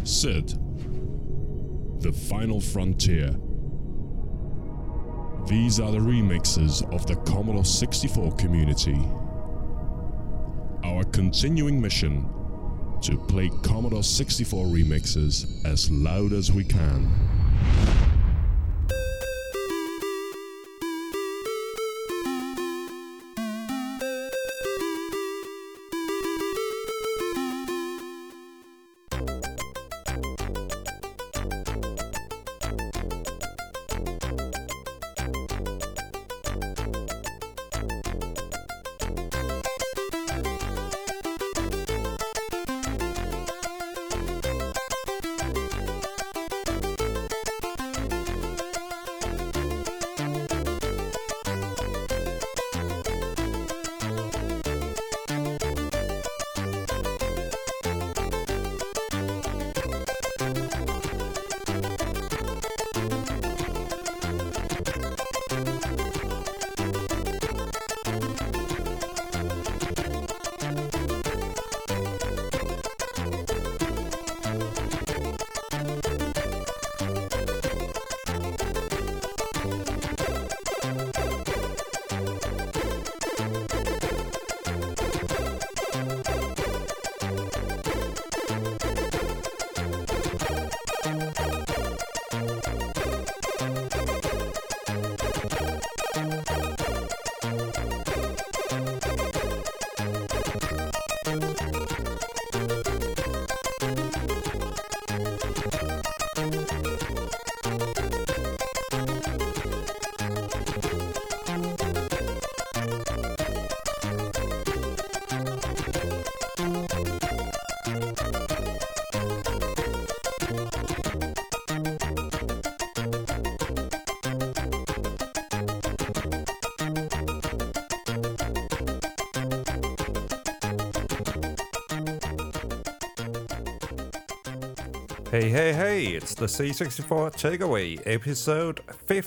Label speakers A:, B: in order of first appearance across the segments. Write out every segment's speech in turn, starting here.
A: Sid, The Final Frontier. These are the remixes of the Commodore 64 community. Our continuing mission to play Commodore 64 remixes as loud as we can.
B: Hey, it's the C64 Takeaway, episode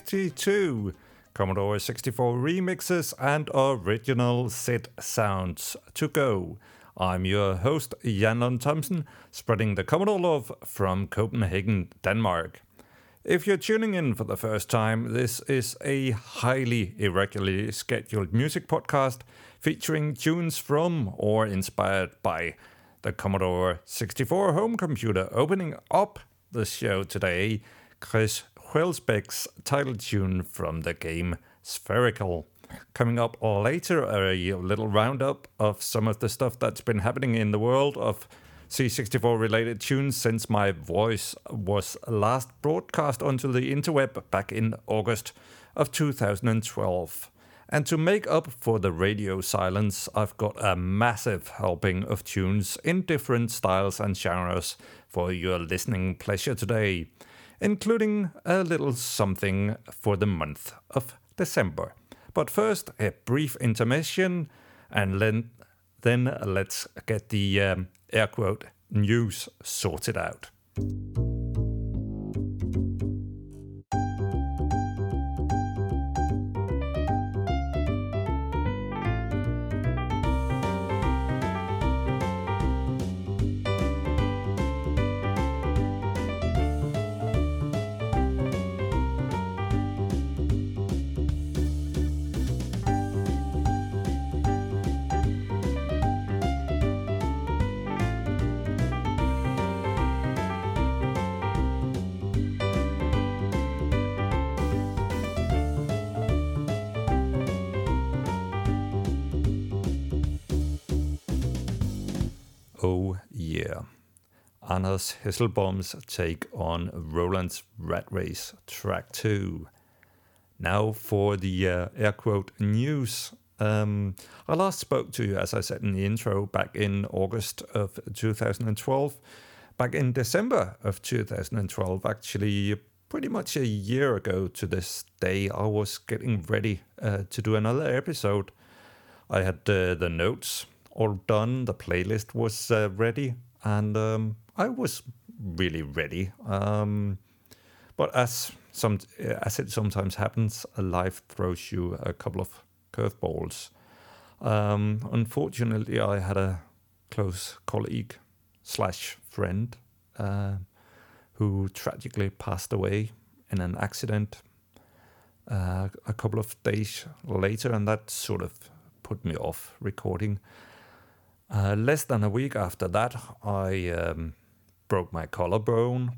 B: 52. Commodore 64 remixes and original SID sounds to go. I'm your host, Jan Lund Thomsen, spreading the Commodore love from Copenhagen, Denmark. If you're tuning in for the first time, this is a highly irregularly scheduled music podcast featuring tunes from or inspired by the Commodore 64 home computer. Opening up the show today, Chris Hwelsbeck's title tune from the game Spherical. Coming up later, a little roundup of some of the stuff that's been happening in the world of C64 related tunes since my voice was last broadcast onto the interweb back in August of 2012. And to make up for the radio silence, I've got a massive helping of tunes in different styles and genres for your listening pleasure today, including a little something for the month of December. But first, a brief intermission, and then let's get the air quote news sorted out. Oh yeah. Anders Hesselbaum's take on Roland's Rat Race Track 2. Now for the air quote news. I last spoke to you, as I said in the intro, back in August of 2012. Back in December of 2012, actually pretty much a year ago to this day, I was getting ready to do another episode. I had the notes all done, the playlist was ready, and I was really ready. But as it sometimes happens, life throws you a couple of curveballs. Unfortunately, I had a close colleague / friend who tragically passed away in an accident a couple of days later, and that sort of put me off recording. Less than a week after that, I broke my collarbone,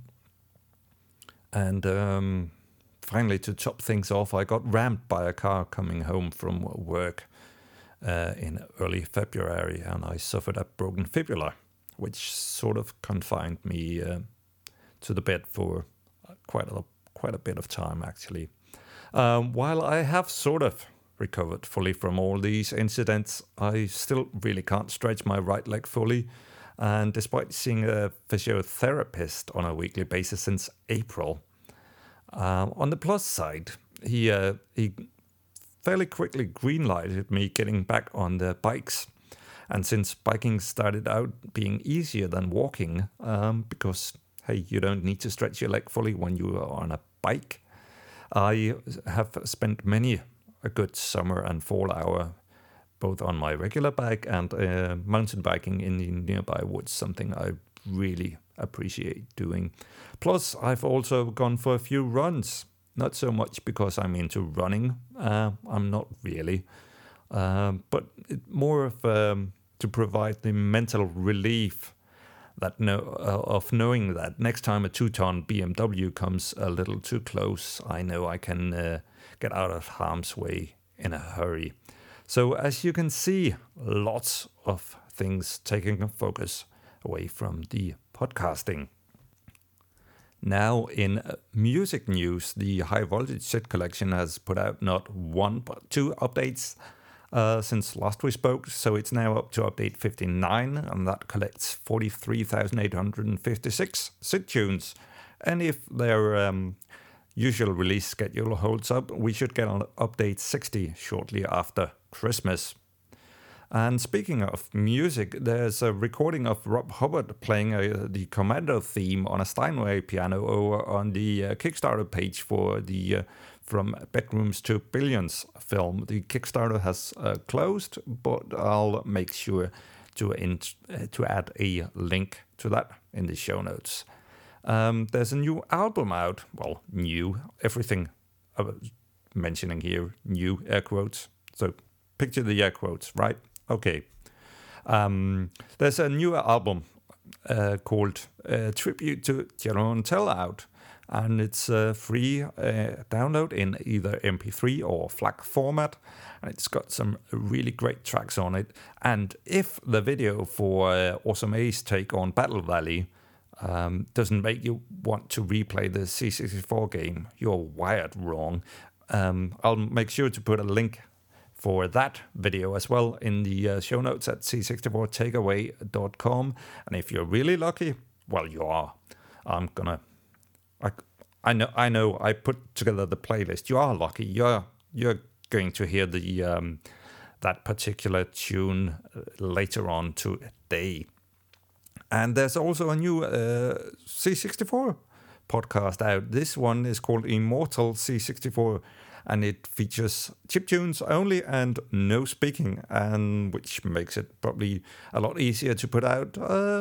B: and finally, to top things off, I got rammed by a car coming home from work in early February, and I suffered a broken fibula, which sort of confined me to the bed for quite a bit of time, actually. While I have sort of recovered fully from all these incidents, I still really can't stretch my right leg fully. And despite seeing a physiotherapist on a weekly basis since April, on the plus side, he fairly quickly green-lighted me getting back on the bikes. And since biking started out being easier than walking, because, hey, you don't need to stretch your leg fully when you are on a bike, I have spent many a good summer and fall hour both on my regular bike and mountain biking in the nearby woods, something I really appreciate doing. Plus, I've also gone for a few runs. Not so much because I'm into running, I'm not really, but more of to provide the mental relief that of knowing that next time a 2-ton BMW comes a little too close, I know I can get out of harm's way in a hurry. So as you can see, lots of things taking focus away from the podcasting. Now, in music news, the High Voltage Set Collection has put out not one but two updates since last we spoke. So it's now up to update 59, and that collects 43,856 SID tunes. And if their usual release schedule holds up, we should get on update 60 shortly after Christmas. And speaking of music, there's a recording of Rob Hubbard playing the Commando theme on a Steinway piano over on the Kickstarter page for the From Bedrooms to Billions film. The Kickstarter has closed, but I'll make sure to add a link to that in the show notes. There's a new album out. Well, new. Everything I'm mentioning here, new air quotes. So picture the air quotes, right? Okay. There's a new album called Tribute to Jeroen Tel out, and it's free download in either MP3 or FLAC format, and it's got some really great tracks on it. And if the video for Awesome A's take on Battle Valley doesn't make you want to replay the C64 game, you're wired wrong. I'll make sure to put a link for that video as well in the show notes at c64takeaway.com. And if you're really lucky, well, you are. I know. I put together the playlist. You are lucky. You're going to hear the that particular tune later on today. And there's also a new C64 podcast out. This one is called Immortal C64. And it features chiptunes only and no speaking, and which makes it probably a lot easier to put out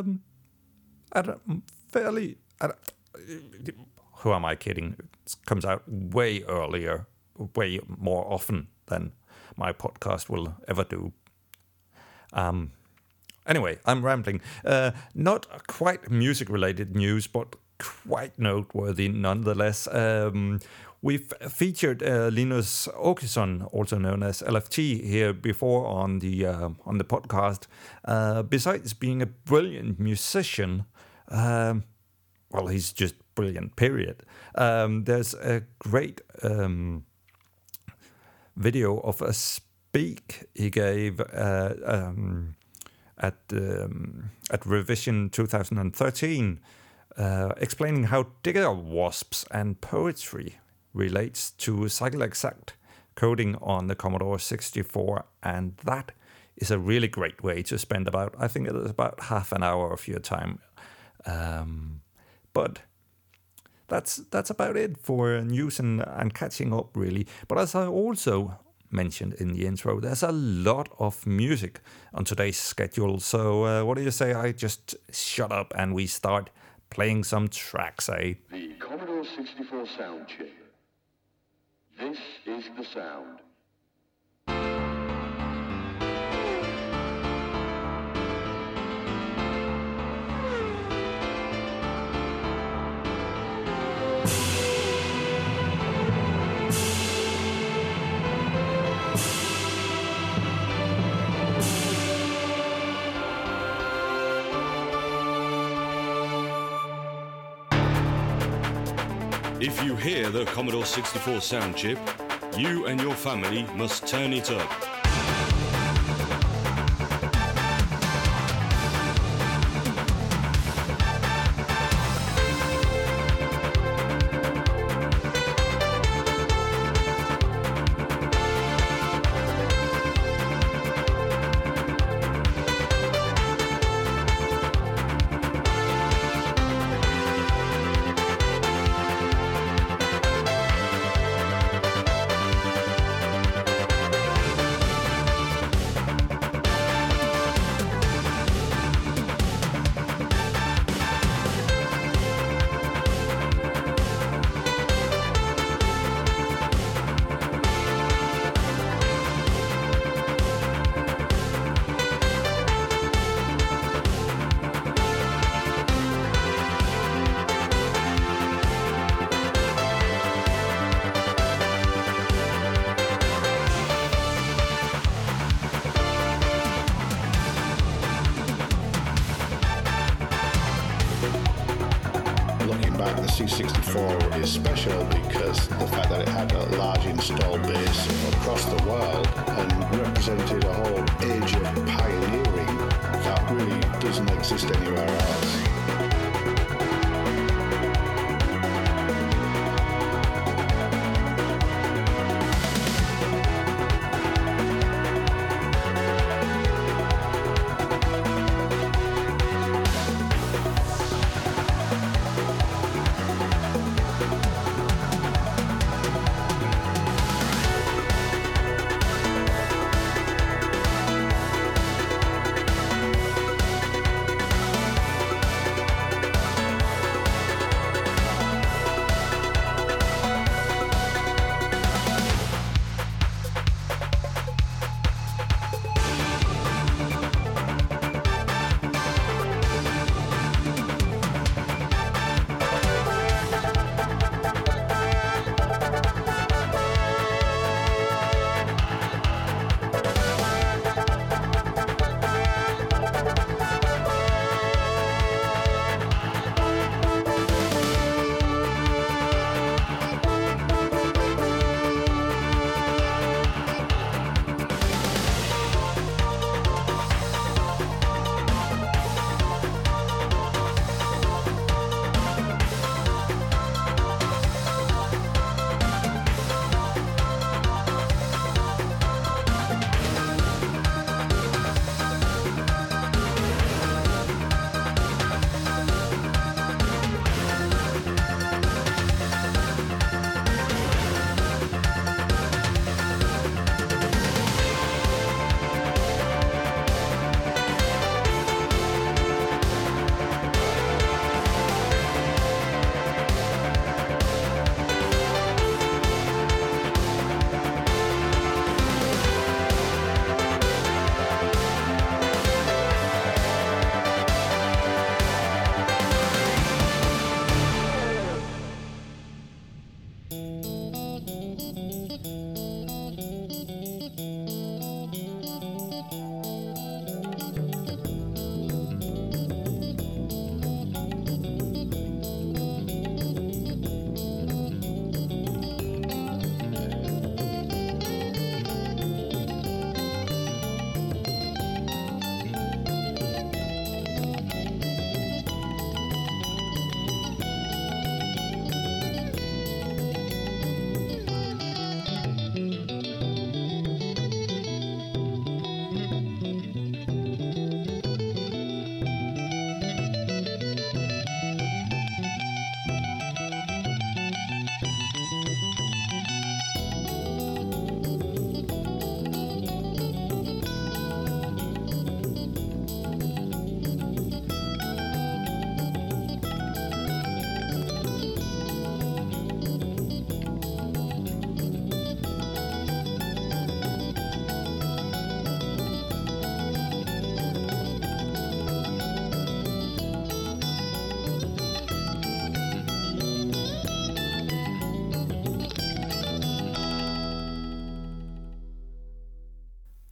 B: who am I kidding? It comes out way earlier, way more often than my podcast will ever do. Anyway, I'm rambling. Not quite music-related news, but quite noteworthy nonetheless. We've featured Linus Åkesson, also known as LFT, here before on the podcast. Besides being a brilliant musician, well, he's just brilliant, period. There's a great video of a speak he gave at Revision 2013, explaining how digger wasps and poetry relates to cycle exact coding on the Commodore 64, and that is a really great way to spend I think it is about half an hour of your time. But that's about it for news and catching up, really. But as I also mentioned in the intro, there's a lot of music on today's schedule. So what do you say I just shut up and we start playing some tracks, eh?
C: The Commodore 64 sound chip. This is the sound.
D: If you hear the Commodore 64 sound chip, you and your family must turn it up.
E: The C64 is special because the fact that it had a large install base across the world and represented a whole age of pioneering that really doesn't exist anywhere else.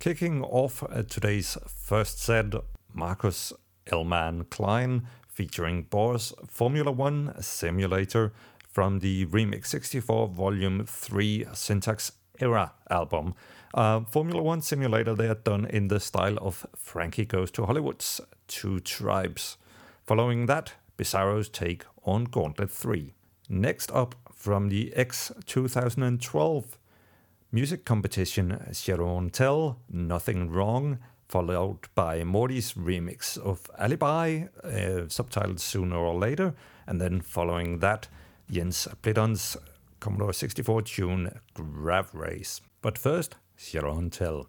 B: Kicking off today's first set, Marcus Elman Klein featuring Boss Formula 1 Simulator from the Remix 64 Volume 3 Syntax Era album. Formula 1 Simulator, they are done in the style of Frankie Goes to Hollywood's Two Tribes. Following that, Bizarro's take on Gauntlet 3. Next up, from the X 2012 music competition, Sharon Tell, Nothing Wrong, followed by Morty's remix of Alibi, subtitled Sooner or Later, and then following that, Jens Pliton's Commodore 64 tune Grav Race. But first, Sharon Tell.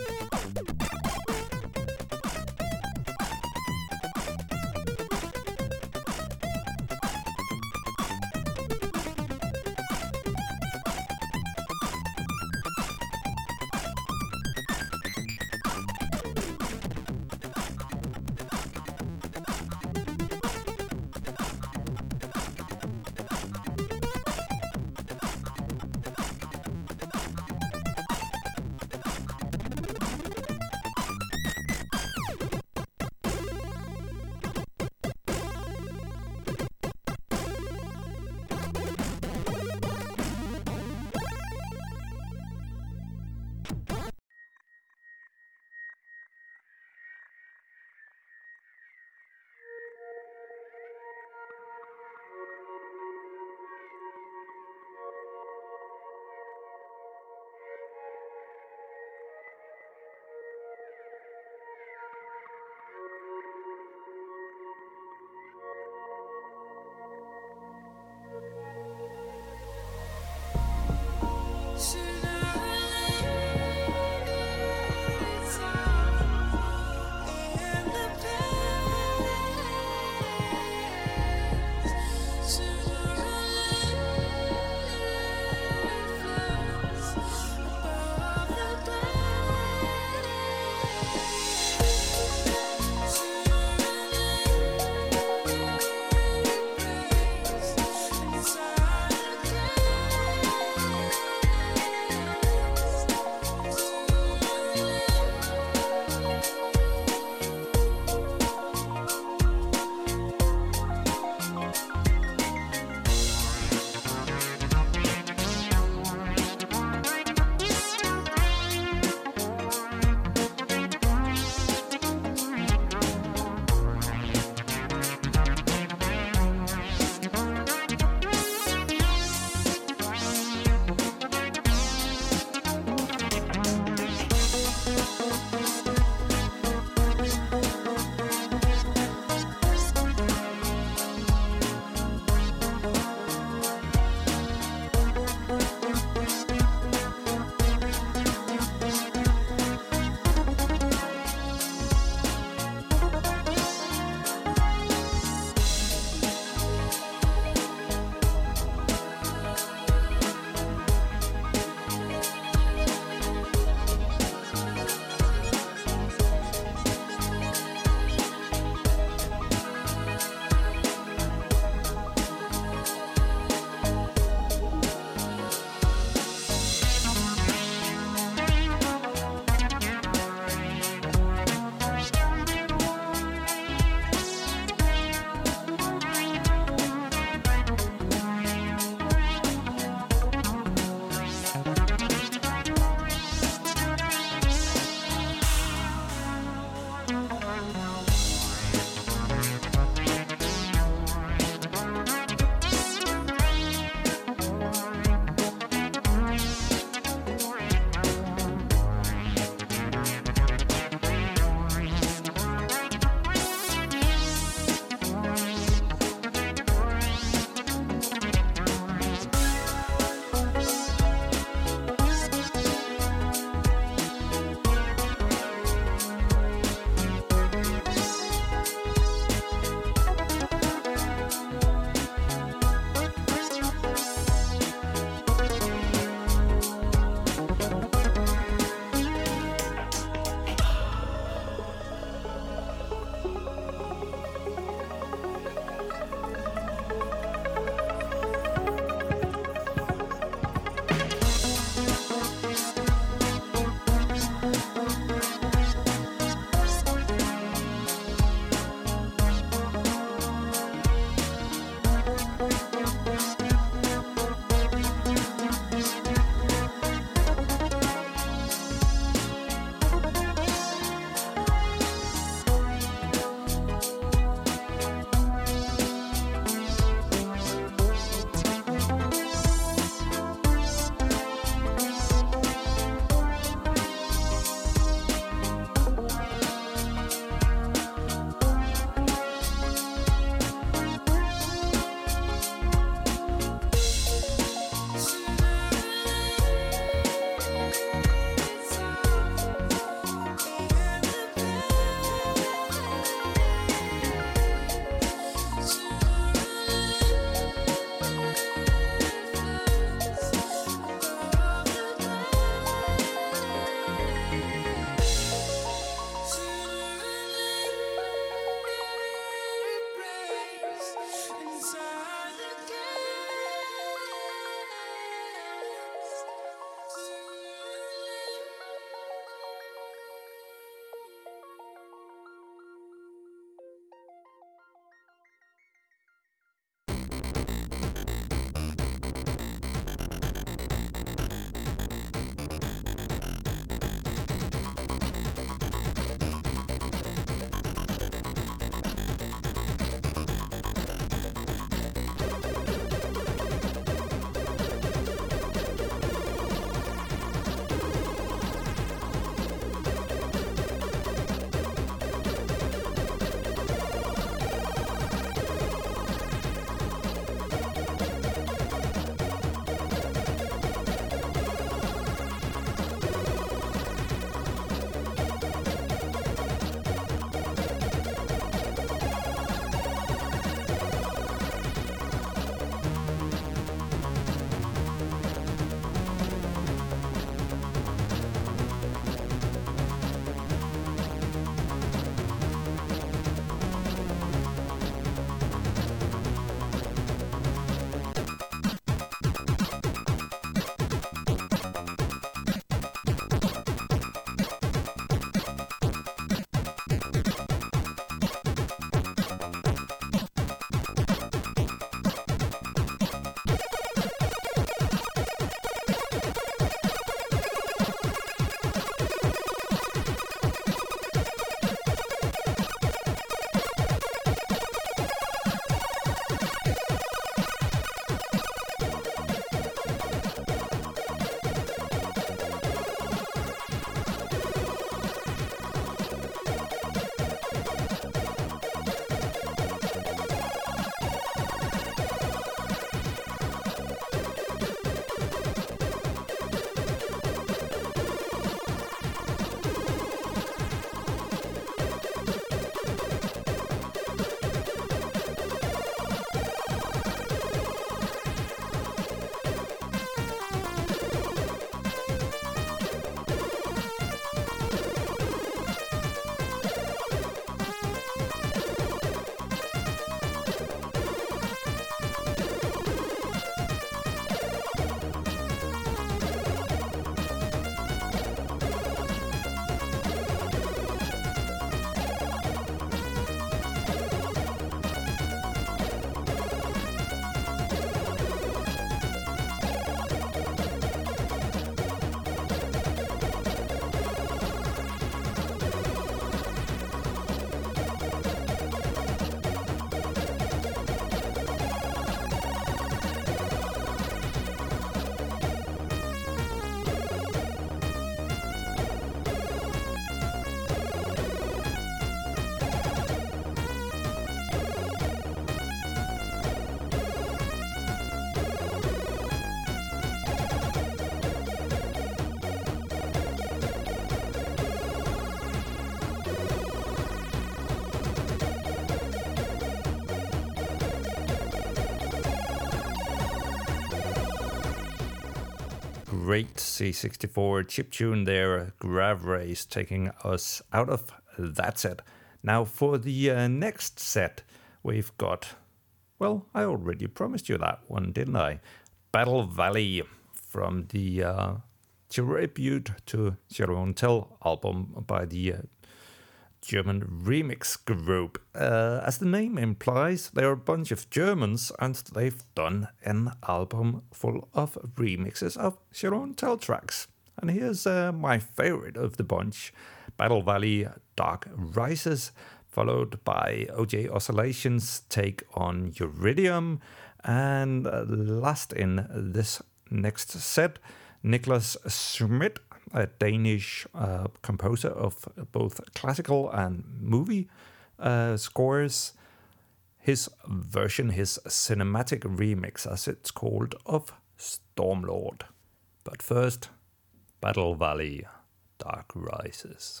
B: great C64 chiptune there, Grav Race, taking us out of that set. Now for the next set, we've got, well, I already promised you that one, didn't I? Battle Valley from the tribute to Jeroen Tel album by the German remix group. As the name implies, they're a bunch of Germans and they've done an album full of remixes of Jeroen Tel tracks. And here's my favorite of the bunch, Battle Valley Dark Rises, followed by OJ Oscillation's take on Uridium, and last in this next set, Niklas Schmidt, a Danish composer of both classical and movie scores, his version, his cinematic remix, as it's called, of Stormlord. But first, Battle Valley Dark Rises.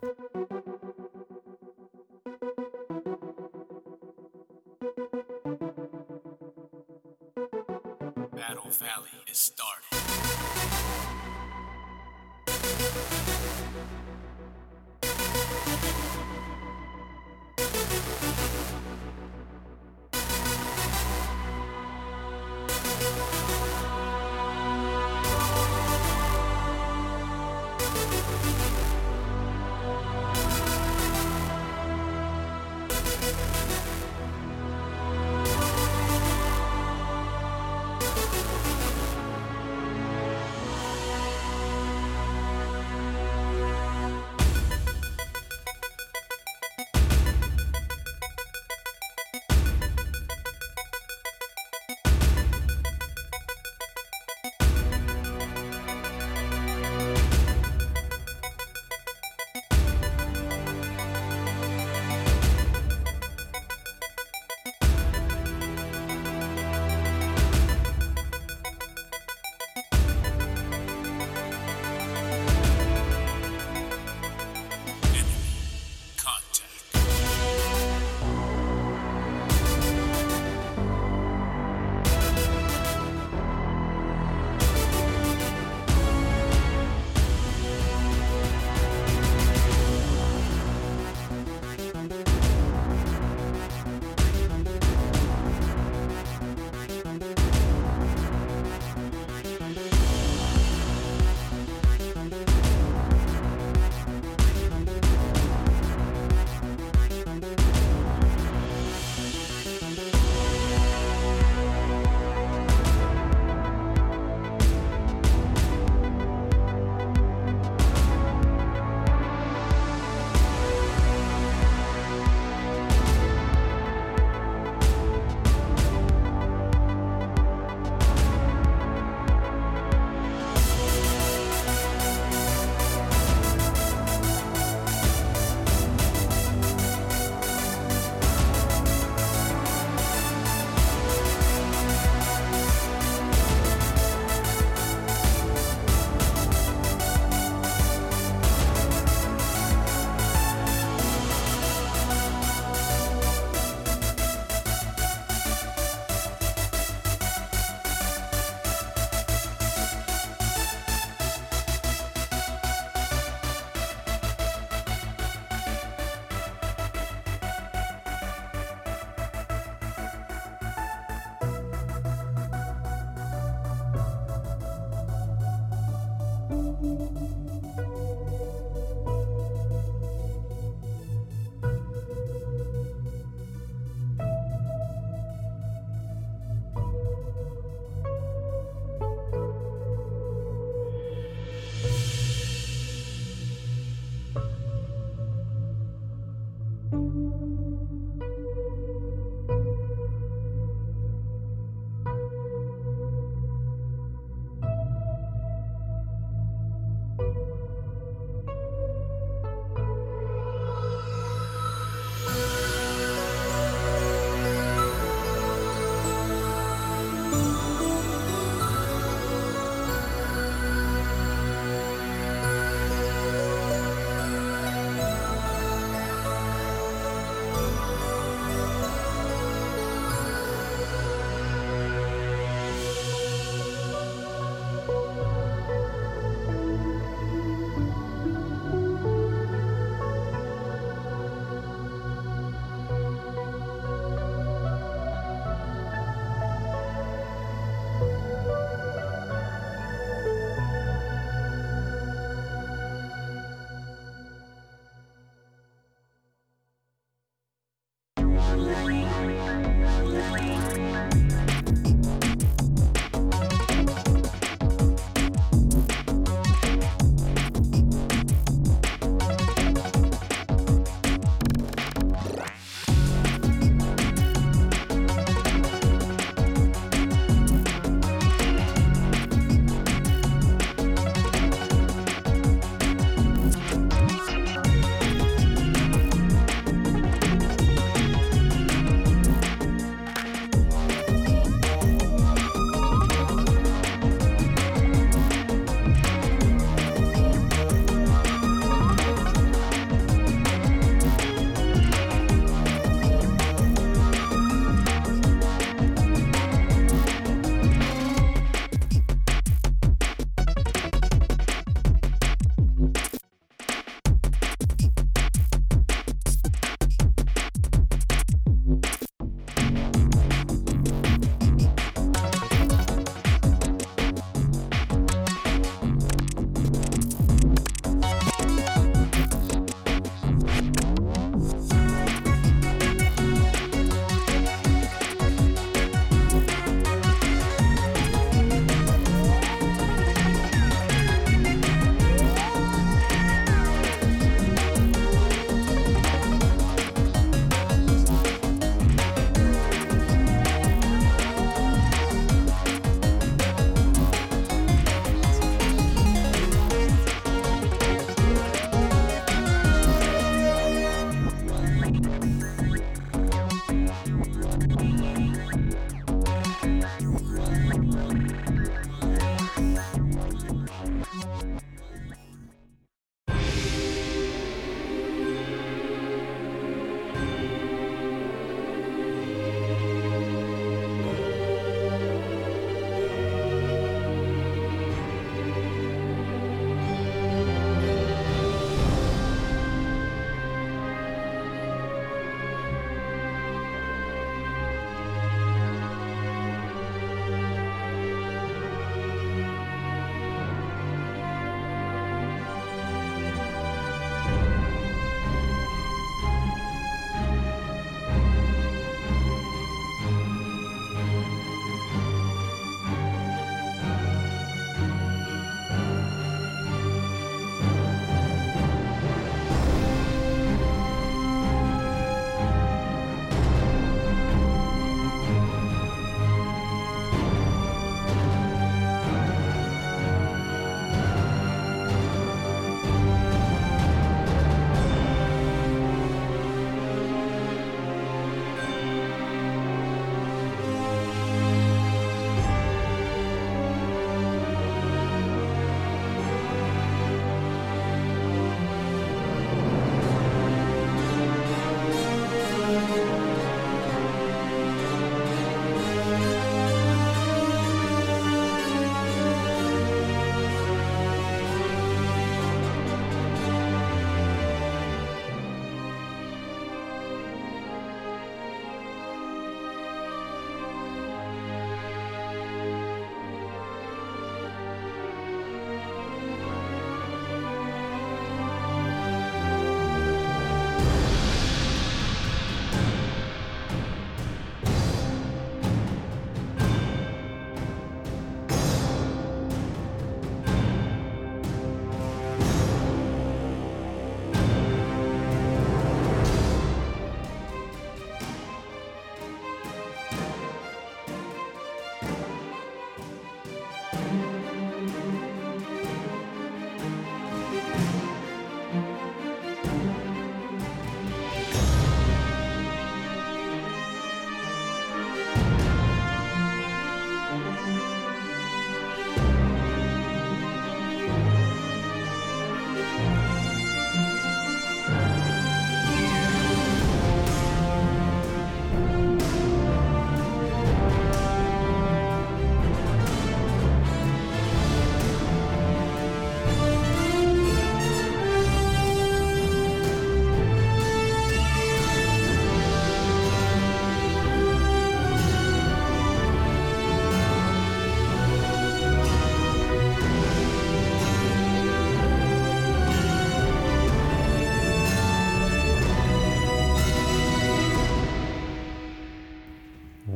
F: Battle Valley is started.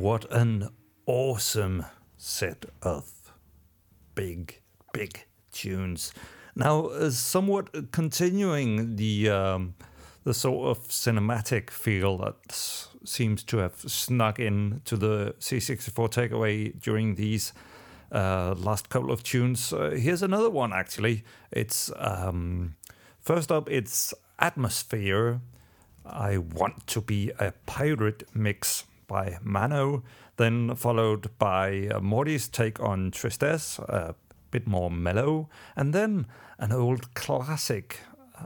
B: What an awesome set of big tunes. Now, somewhat continuing the sort of cinematic feel that seems to have snuck in to the C64 Takeaway during these last couple of tunes. Here's another one, actually. It's first up, it's Atmosphere. I Want to Be a Pirate mix by Mano, then followed by Morty's take on Tristesse, a bit more mellow, and then an old classic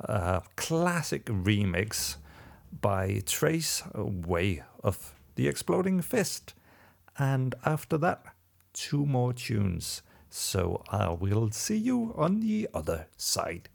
B: remix by Trace, Way of the Exploding Fist. And after that, 2 more tunes. So I will see you on the other side.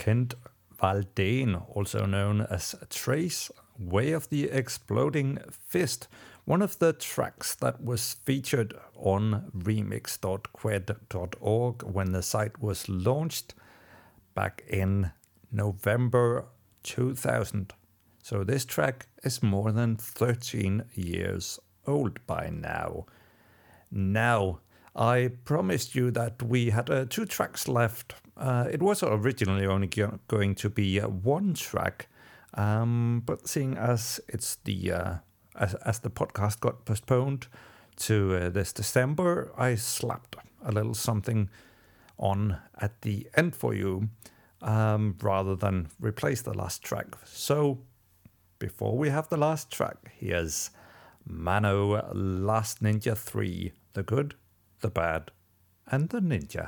B: Kent Valdane, also known as Trace, Way of the Exploding Fist, one of the tracks that was featured on remix.qued.org when the site was launched back in November 2000. So this track is more than 13 years old by now. Now, I promised you that we had 2 tracks left. It was originally only going to be 1 track, but seeing as it's the as the podcast got postponed to this December, I slapped a little something on at the end for you, rather than replace the last track. So, before we have the last track, here's Mano Last Ninja 3, The Good, The Bad, and The Ninja.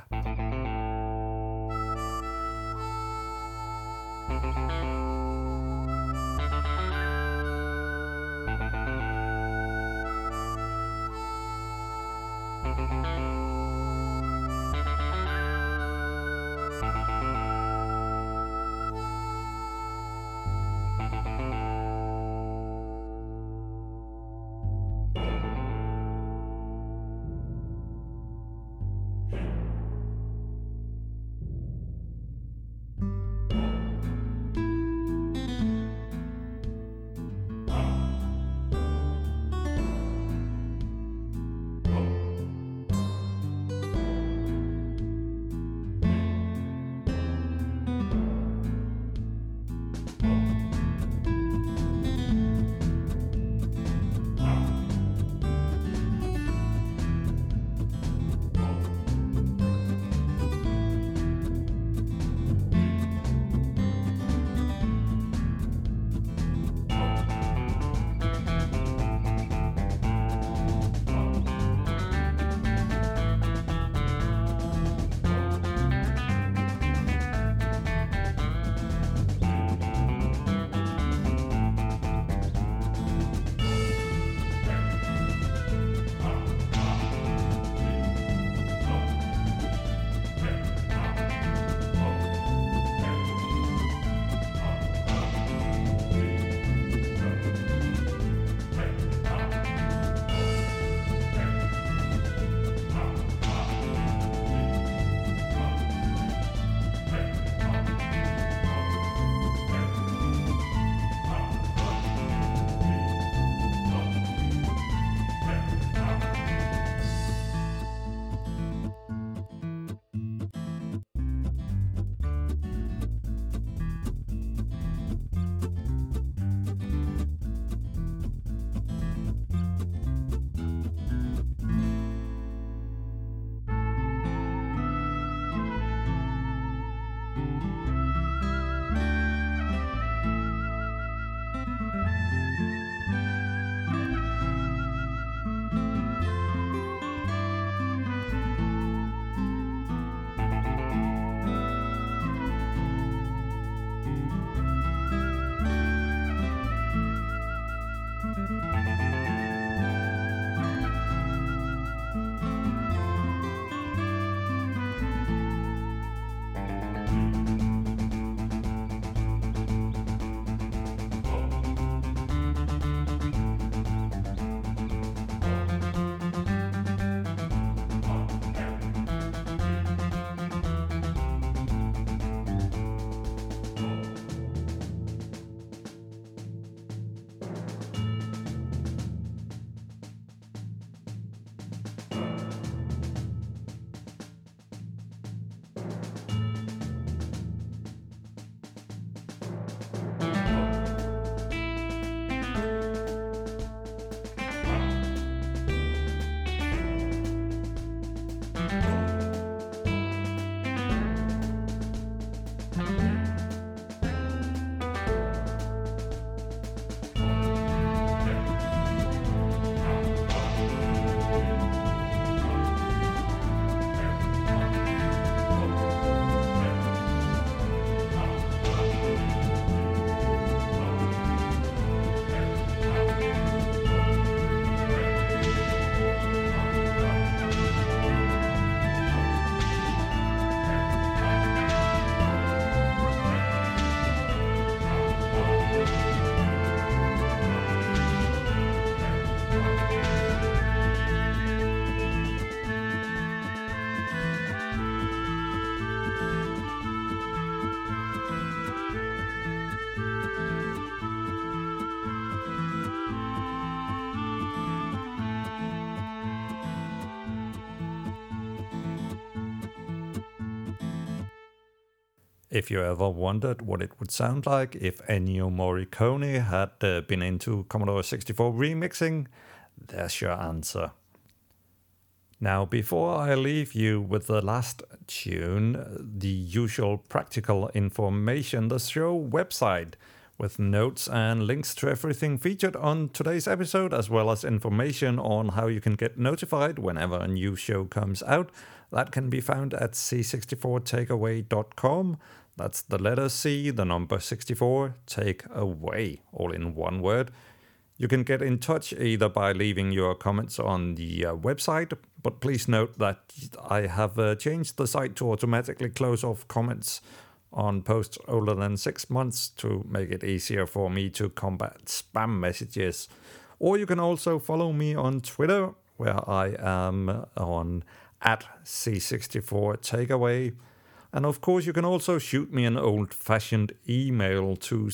B: If you ever wondered what it would sound like if Ennio Morricone had been into Commodore 64 remixing, there's your answer. Now, before I leave you with the last tune, the usual practical information, the show website with notes and links to everything featured on today's episode, as well as information on how you can get notified whenever a new show comes out. That can be found at c64takeaway.com. That's the letter C, the number 64, take away, all in one word. You can get in touch either by leaving your comments on the website, but please note that I have changed the site to automatically close off comments on posts older than 6 months to make it easier for me to combat spam messages. Or you can also follow me on Twitter, where I am on @C64Takeaway. And of course, you can also shoot me an old-fashioned email to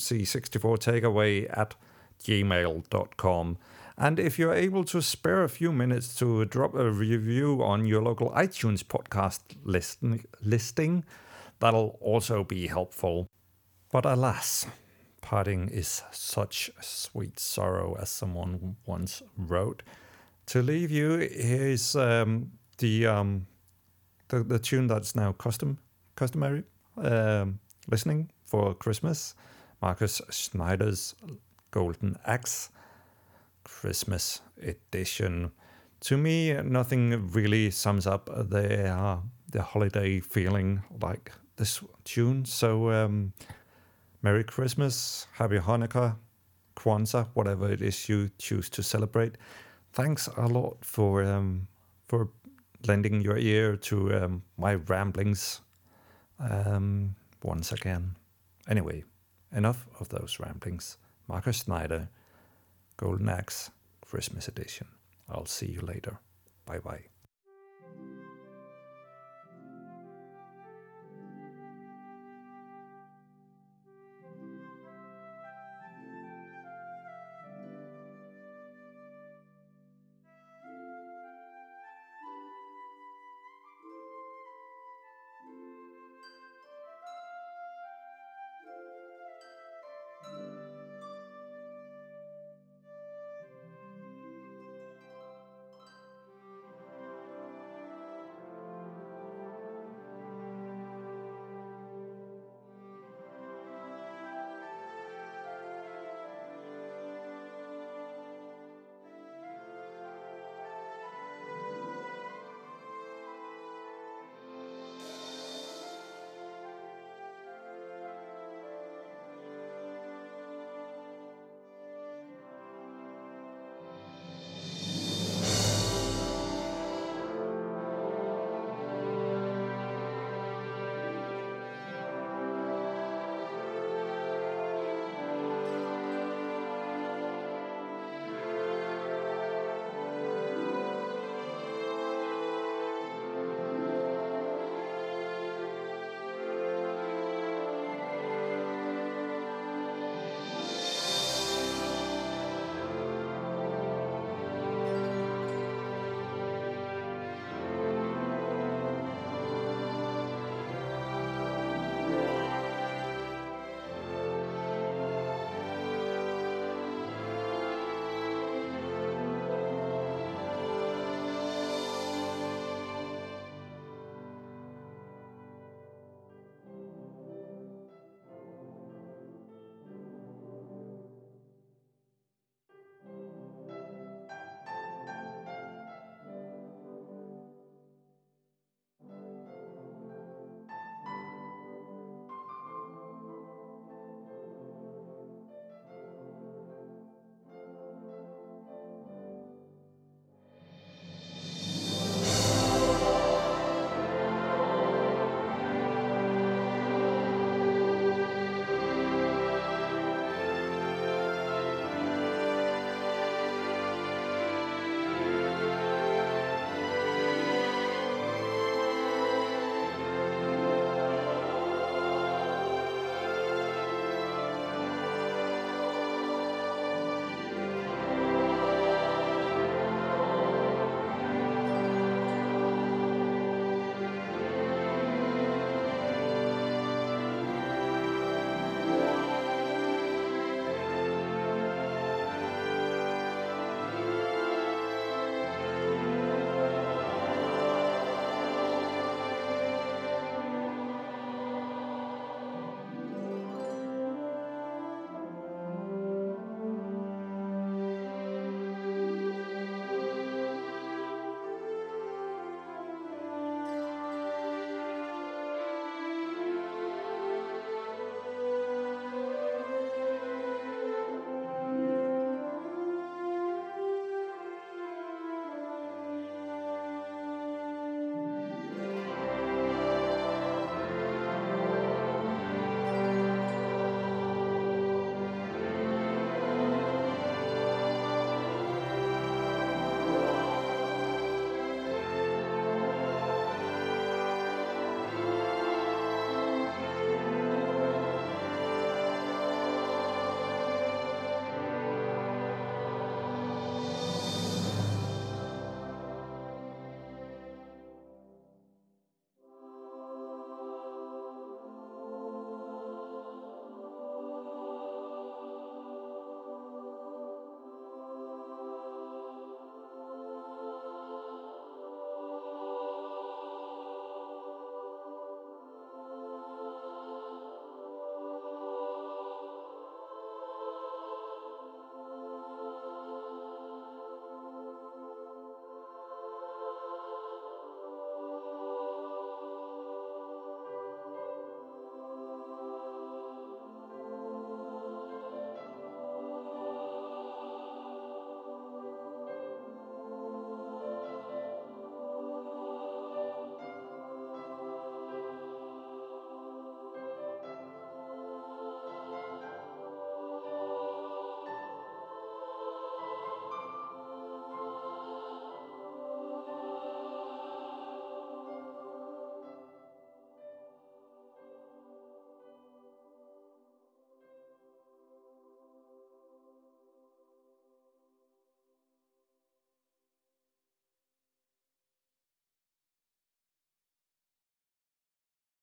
B: c64takeaway@gmail.com. And if you're able to spare a few minutes to drop a review on your local iTunes podcast listing, that'll also be helpful. But alas, parting is such sweet sorrow, as someone once wrote. To leave you, here's the tune that's now customary listening for Christmas. Marcus Schneider's Golden Axe Christmas edition. To me, nothing really sums up the holiday feeling like this tune. So Merry Christmas, Happy Hanukkah, Kwanzaa, whatever it is you choose to celebrate. Thanks a lot for lending your ear to my ramblings once again. Anyway, enough of those ramblings. Marcus Schneider, Golden Axe, Christmas edition. I'll see you later. Bye-bye.